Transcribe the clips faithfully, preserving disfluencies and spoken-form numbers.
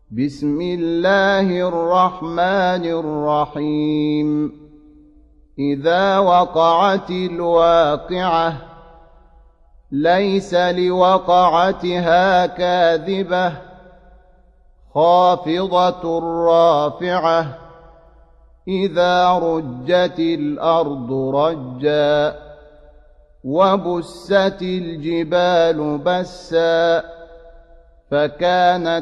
بسم الله الرحمن الرحيم إذا وقعت الواقعة ليس لوقعتها كاذبة خافضة رافعة إذا رجت الأرض رجا وبست الجبال بسا فكانت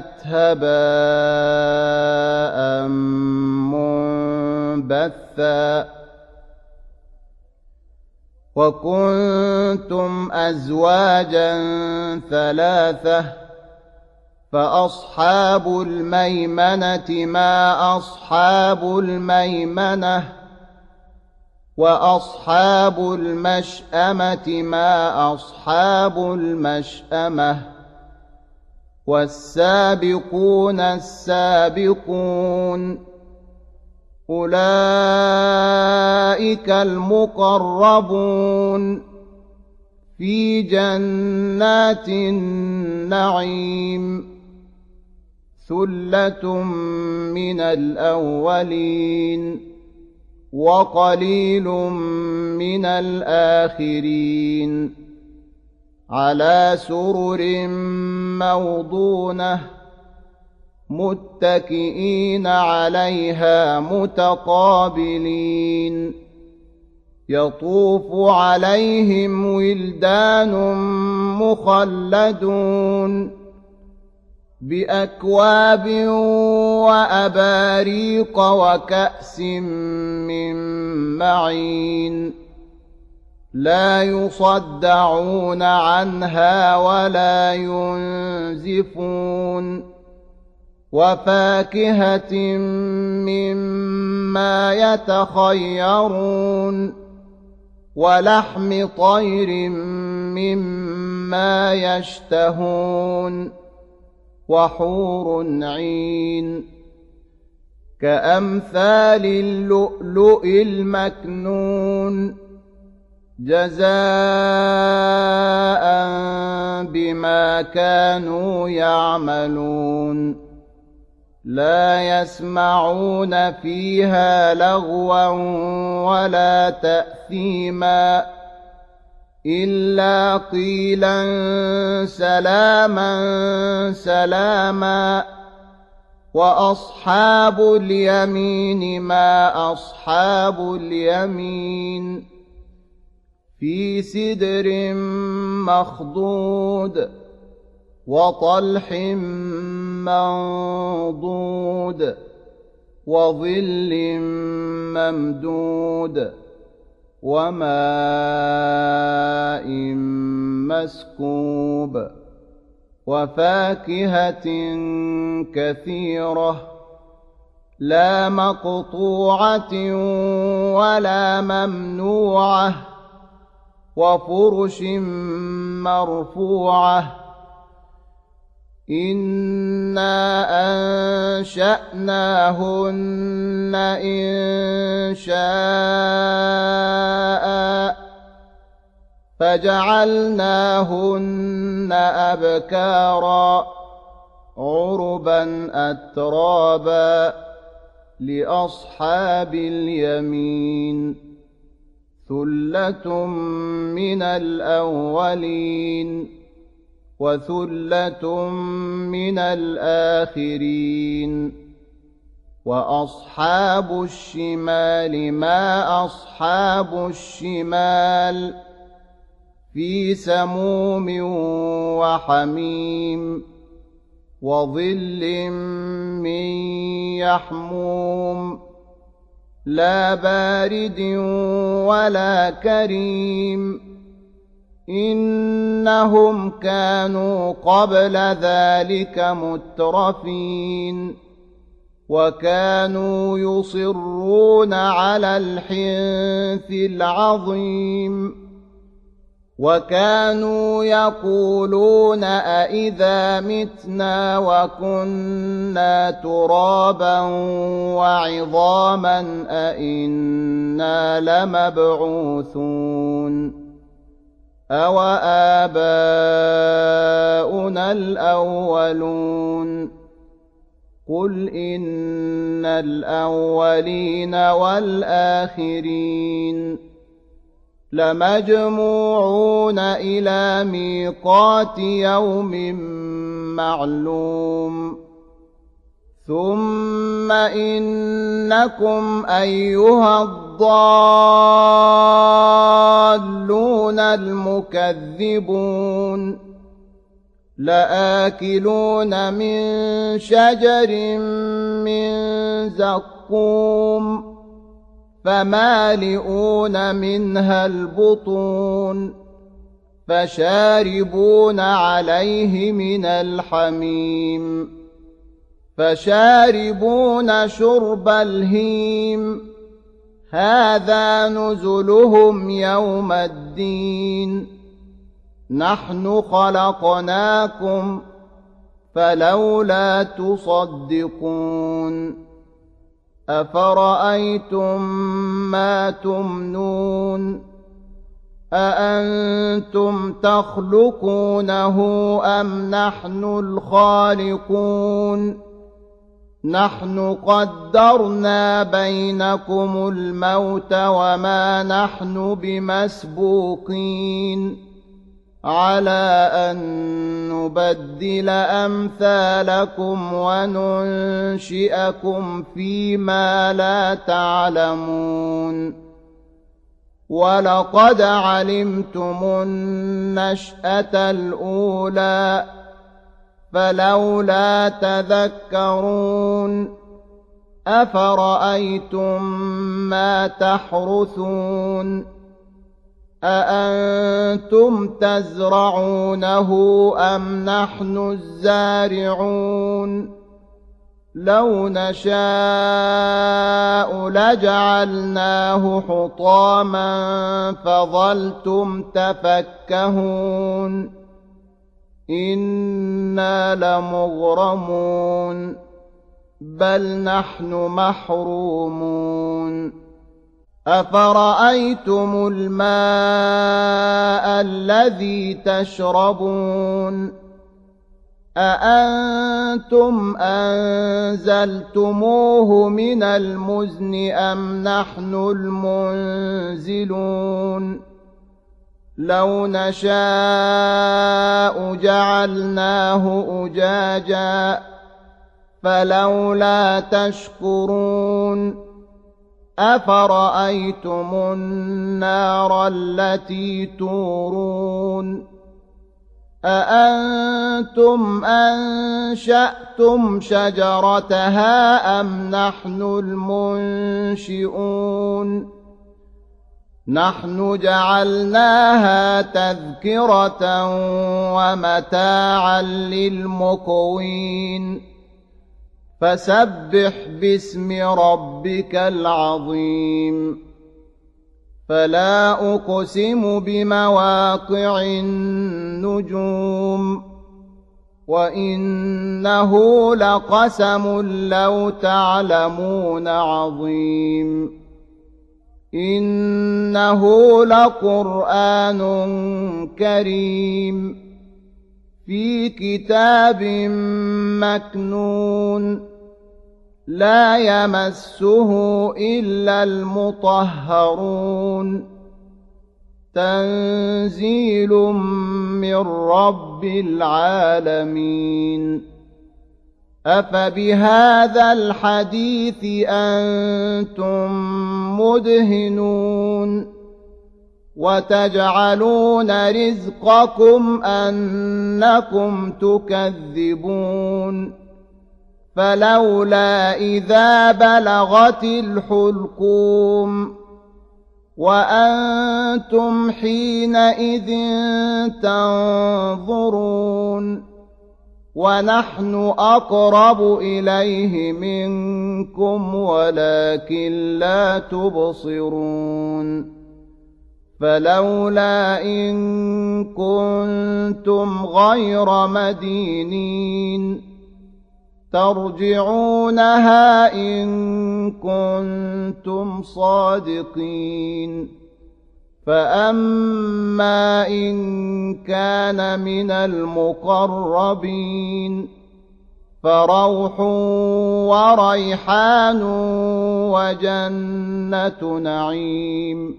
هباء منبثا وكنتم أزواجا ثلاثة فأصحاب الميمنة ما أصحاب الميمنة وأصحاب المشأمة ما أصحاب المشأمة والسابقون السابقون أولئك المقربون في جنات النعيم ثلة من الأولين وقليل من الآخرين على سرر موضونة متكئين عليها متقابلين يطوف عليهم ولدان مخلدون بأكواب وأباريق وكأس من معين لا يصدعون عنها ولا ينزفون وفاكهة مما يتخيرون ولحم طير مما يشتهون وحور عين كأمثال اللؤلؤ المكنون جزاء بما كانوا يعملون لا يسمعون فيها لغوا ولا تأثيما إلا قيلا سلاما سلاما وأصحاب اليمين ما أصحاب اليمين في سدر مخضود وطلح منضود وظل ممدود وماء مسكوب وفاكهة كثيرة لا مقطوعة ولا ممنوعة وفرش مرفوعة إنا أنشأناهن إنشاء فجعلناهن أبكارا عربا أترابا لأصحاب اليمين ثلة من الأولين وثلة من الآخرين وأصحاب الشمال ما أصحاب الشمال في سموم وحميم وظل من يحموم لا بارد ولا كريم إنهم كانوا قبل ذلك مترفين وكانوا يصرون على الحنث العظيم وكانوا يقولون أإذا متنا وكنا ترابا وعظاما أإنا لمبعوثون أوآباؤنا الأولون قل إن الأولين والآخرين لمجموعون إلى ميقات يوم معلوم ثم إنكم أيها الضالون المكذبون لآكلون من شجر من زقوم فمالئون منها البطون فشاربون عليه من الحميم فشاربون شرب الهيم هذا نزلهم يوم الدين نحن خلقناكم فلولا تصدقون أفرأيتم ما تمنون أأنتم تخلقونه أم نحن الخالقون نحن قدرنا بينكم الموت وما نحن بمسبوقين على أن نبدل أمثالكم وننشئكم فيما لا تعلمون ولقد علمتم النشأة الأولى فلولا تذكرون أفرأيتم ما تحرثون أأنتم تزرعونه أم نحن الزارعون لو نشاء لجعلناه حطاما فظلتم تفكهون إنا لمغرمون بل نحن محرومون أفرأيتم الماء الذي تشربون أأنتم أنزلتموه من المزن أم نحن المنزلون لو نشاء جعلناه أجاجا فلولا تشكرون أفرأيتم النار التي تورون أأنتم أنشأتم شجرتها أم نحن المنشئون نحن جعلناها تذكرة ومتاعا للمقوين فسبح باسم ربك العظيم فلا أقسم بمواقع النجوم وإنه لقسم لو تعلمون عظيم إنه لقرآن كريم في كتاب مكنون لا يمسه إلا المطهرون تنزيل من رب العالمين أفبهذا الحديث أنتم مدهنون وتجعلون رزقكم أنكم تكذبون فلولا إذا بلغت الحلقوم وأنتم حينئذ تنظرون ونحن أقرب إليه منكم ولكن لا تبصرون فلولا إن كنتم غير مدينين ترجعونها إن كنتم صادقين فأما إن كان من المقربين فروح وريحان وجنة نعيم.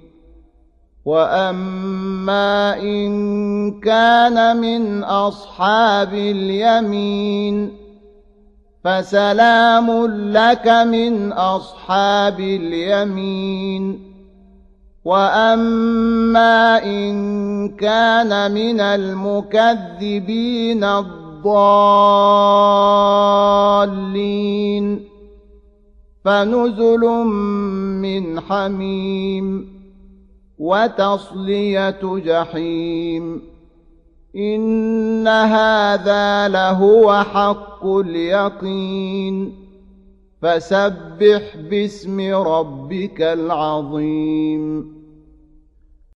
وأما إن كان من أصحاب اليمين فسلام لك من أصحاب اليمين. وأما إن كان من المكذبين الضالين فنزل من حميم وتصلية جحيم. إن هذا لهو حق اليقين. فسبح باسم ربك العظيم.